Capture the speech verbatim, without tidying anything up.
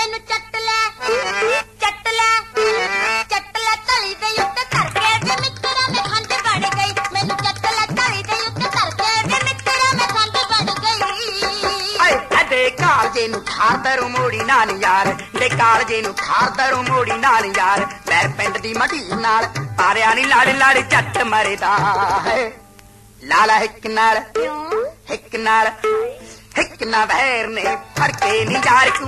मैनू चट ले चट ले चट ले तली दे उत्ते धरके वे मित्तरा मैं खंड बन गई मैनू चट ले तली दे उत्ते धरके वे मित्तरा मैं खंड बन गई आए अदे कालजे नु खारदरू मोड़ी नाल यार दे कालजे नु खारदरू मोड़ी नाल यार पैर पिंड दी मटी नाल पारिया नी लाड़ी लाड़ी झट मरदा है लाला हिक नाल क्यों हिक नाल हिक ना वैर ने फड़के नी यार